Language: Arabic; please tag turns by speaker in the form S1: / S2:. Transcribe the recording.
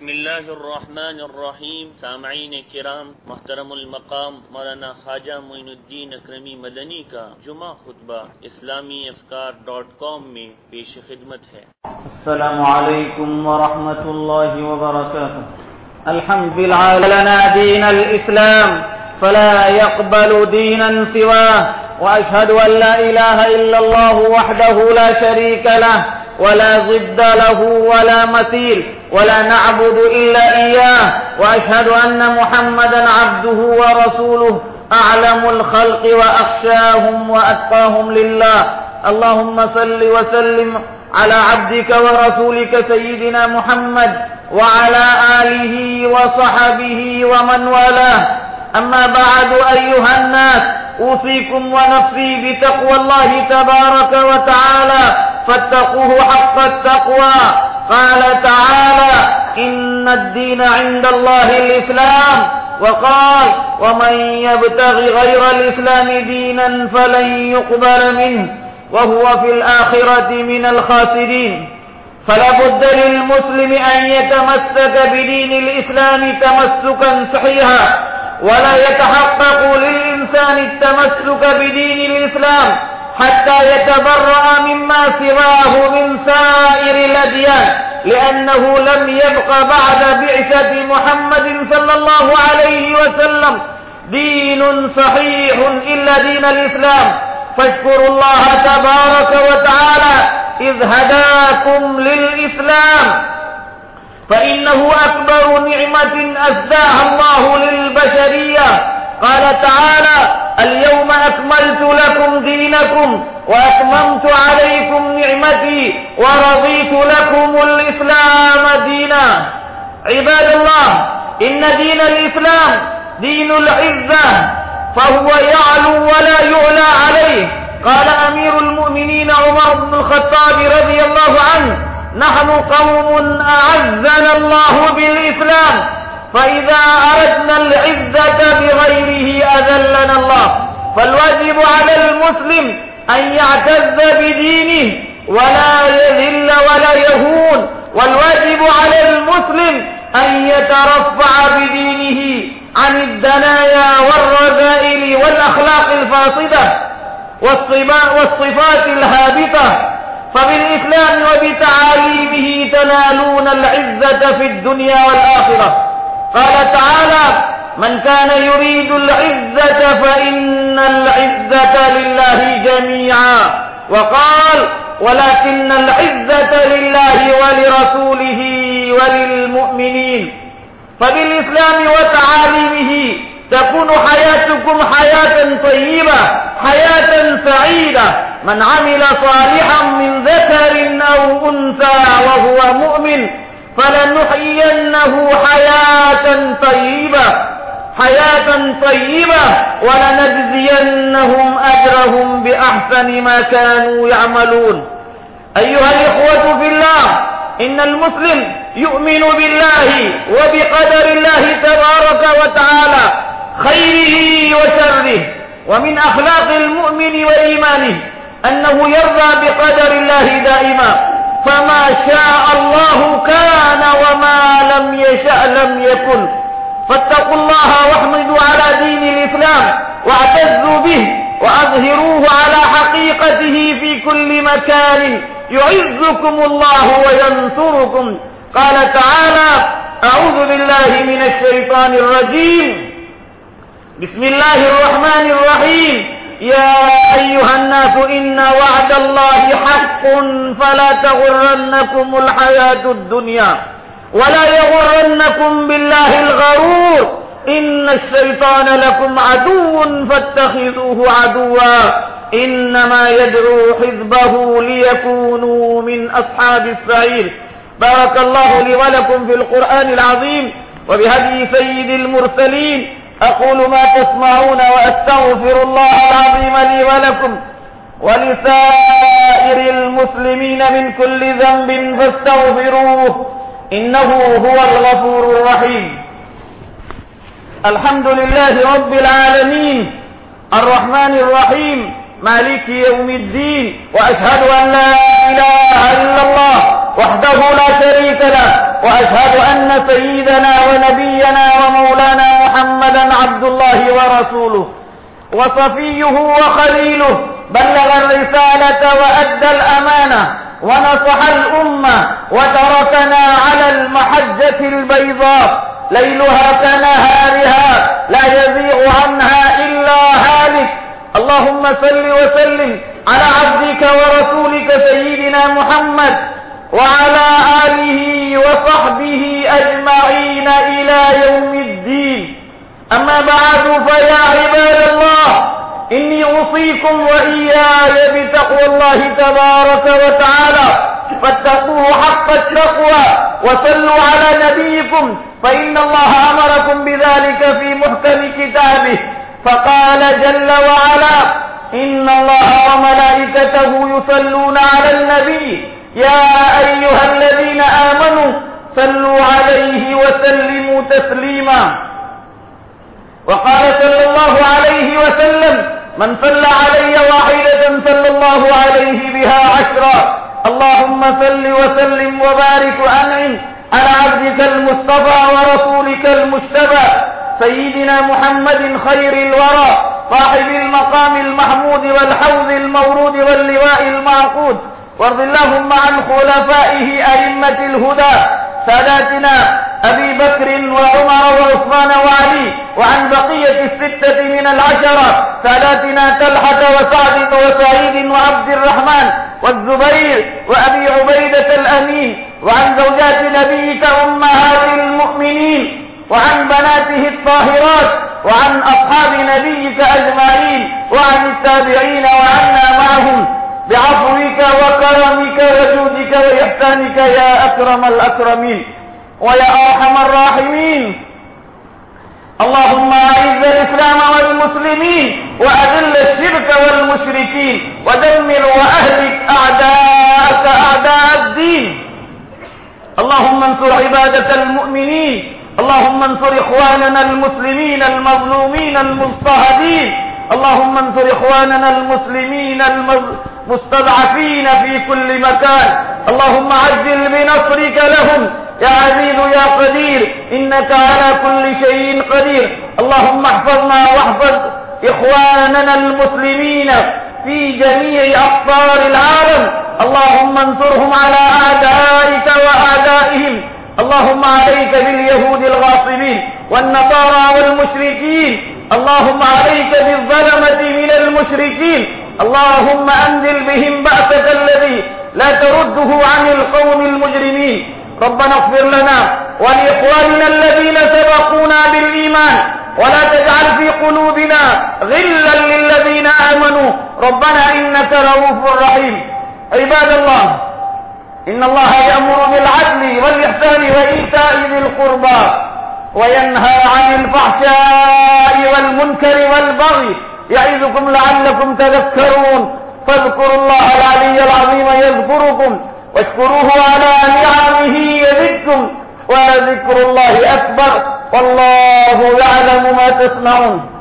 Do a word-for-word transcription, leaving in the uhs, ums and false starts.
S1: بسم اللہ الرحمن الرحیم. سامعین کرام، محترم المقام مولانا خواجہ معین الدین اکرمی مدنی کا جمعہ خطبہ اسلامی افکار ڈاٹ کام میں پیش خدمت ہے.
S2: السلام علیکم ورحمۃ اللہ وبرکاتہ. الحمد لله لنا دين الإسلام فلا يقبل دينا سواه، وأشهد أن لا إله إلا الله وحده لا شريك له ولا ضد له ولا مثيل، ولا نعبد إلا إياه، وأشهد أن محمدا عبده ورسوله أعلم الخلق وأخشاهم وأتقاهم لله. اللهم صل وسلم على عبدك ورسولك سيدنا محمد وعلى آله وصحبه ومن والاه. أما بعد أيها الناس، أوصيكم ونفسي بتقوى الله تبارك وتعالى، فاتقوه حق التقوى. قال تعالى: إن الدين عند الله الإسلام، وقال: ومن يبتغ غير الإسلام دينا فلن يقبل منه وهو في الآخرة من الخاسرين. فلا بد للمسلم أن يتمسك بدين الإسلام تمسكا صحيحا، ولا يتحقق للإنسان التمسك بدين الإسلام حتى يتبرأ مما سواه من سائر الأديان، لأنه لم يبق بعد بعثة محمد صلى الله عليه وسلم دين صحيح إلا دين الإسلام. فاشكروا الله تبارك وتعالى إذ هداكم للإسلام، فإنه أكبر نعمة أسداها الله للبشرية. قال تعالى: اليوم أكملت لكم دينكم وأتممت عليكم نعمتي ورضيت لكم الإسلام دينا. عباد الله، إن دين الإسلام دين العزة، فهو يعلو ولا يعلى عليه. قال أمير المؤمنين عمر بن الخطاب رضي الله عنه: نحن قوم أعزنا الله بالإسلام، فإذا أردنا العزة بغيره أذلنا الله. فالواجب على المسلم أن يعتز بدينه ولا يذل ولا يهون، والواجب على المسلم أن يترفع بدينه عن الدنايا والرذائل والأخلاق الفاسدة والصفات الهابطة. فبالإسلام وبتعاليمه تنالون العزة في الدنيا والآخرة. قال تعالى: من كان يريد العزة فإن العزة لله جميعا. وقال: ولكن العزة لله ولرسوله وللمؤمنين. فبالإسلام وتعاليمه تكون حياتكم حياة طيبة، حياة سعيدة. من عمل صالحا من ذكر أو أنثى وهو مؤمن فلنحيينه حياة طيبة حياة طيبة ولنجزينهم أجرهم بأحسن ما كانوا يعملون. أيها الإخوة في الله، إن المسلم يؤمن بالله وبقدر الله تبارك وتعالى خيره وشره. ومن أخلاق المؤمن وإيمانه أنه يرضى بقدر الله دائما، فما شاء الله كان وما لم يشأ لم يكن. فاتقوا الله واحمدوا على دين الإسلام واعتزوا به وأظهروه على حقيقته في كل مكان، يعزكم الله وينصركم. قال تعالى: أعوذ بالله من الشيطان الرجيم، بسم الله الرحمن الرحيم. يا أيها الناس إن وعد الله حق فلا تغرنكم الحياة الدنيا ولا يغرنكم بالله الغرور. إن الشيطان لكم عدو فاتخذوه عدوا، إنما يدعو حزبه ليكونوا من أصحاب السعير. بارك الله لي ولكم في القرآن العظيم وبهدي سيد المرسلين. أقول ما تسمعون وأستغفر الله العظيم لي ولكم ولسائر المسلمين من كل ذنب فاستغفروه إنه هو الغفور الرحيم. الحمد لله رب العالمين الرحمن الرحيم مالك يوم الدين، وأشهد أن لا إله إلا الله وحده لا شريك له، وأشهد أن سيدنا ونبينا ومولانا محمدا عبد الله ورسوله وصفيه وخليله، بلغ الرسالة وأدى الأمانة ونصح الأمة وتركنا على المحجة البيضاء ليلها كنهارها لا يزيغ عنها إلا هالك. اللهم صل وسلم على عبدك ورسولك سيدنا محمد وعلى آله وصحبه أجمعين إلى يوم الدين. أما بعد، فيا عباد الله، إني أوصيكم وإياي بتقوى الله تبارك وتعالى، فاتقوه حق التقوى وصلوا على نبيكم، فإن الله أمركم بذلك في محكم كتابه، فقال جل وعلا: إن الله وملائكته يصلون على النبي يا أيها الذين آمنوا صلوا عليه وسلموا تسليما. وقال صلى الله عليه وسلم: من صلى علي واحدة صلى الله عليه بها عشرا. اللهم صل وسلم وبارك وأنعم على عبدك المصطفى ورسولك المجتبى سيدنا محمد خير الورى، صاحب المقام المحمود والحوض المورود واللواء المعقود. وارض اللهم عن خلفائه أئمة الهدى ساداتنا أبي بكر وعمر وعثمان وعلي، وعن بقية الستة من العشرة ساداتنا طلحة وسعد وسعيد وعبد الرحمن والزبير وأبي عبيدة الأمين، وعن زوجات نبيك أمهات المؤمنين، وعن بناته الطاهرات، وعن أصحاب نبيك أجمعين، وعن التابعين وعنا معهم بعفوك وكرمك وجودك وإحسانك يا أكرم الأكرمين ويا أرحم الراحمين. اللهم أعز الإسلام والمسلمين وأذل الشرك والمشركين ودمر وأهلك أعداءك أعداء الدين. اللهم انصر عبادة المؤمنين، اللهم انصر إخواننا المسلمين المظلومين المضطهدين، اللهم انصر إخواننا المسلمين المستضعفين في كل مكان، اللهم عجل بنصرك لهم يا عزيز يا قدير، إنك على كل شيء قدير. اللهم احفظنا واحفظ إخواننا المسلمين في جميع أقطار العالم، اللهم انصرهم على أعدائك وأعدائهم. اللهم عليك باليهود الغاصبين والنصارى والمشركين، اللهم عليك بالظلمة من المشركين، اللهم أنزل بهم بأسك الذي لا ترده عن القوم المجرمين. ربنا اغفر لنا ولإخواننا الذين سبقونا بالإيمان، ولا تجعل في قلوبنا غلا للذين آمنوا، ربنا إنك رؤوف رحيم. عباد الله، إن الله يأمر بالعدل والإحسان وإيتاء ذي القربى وينهى عن الفحشاء والمنكر والبغي، يعظكم لعلكم تذكرون. فاذكروا الله العلي العظيم يذكركم، واشكروه على نعمه يزدكم، ولذكر الله أكبر، والله يعلم ما تصنعون.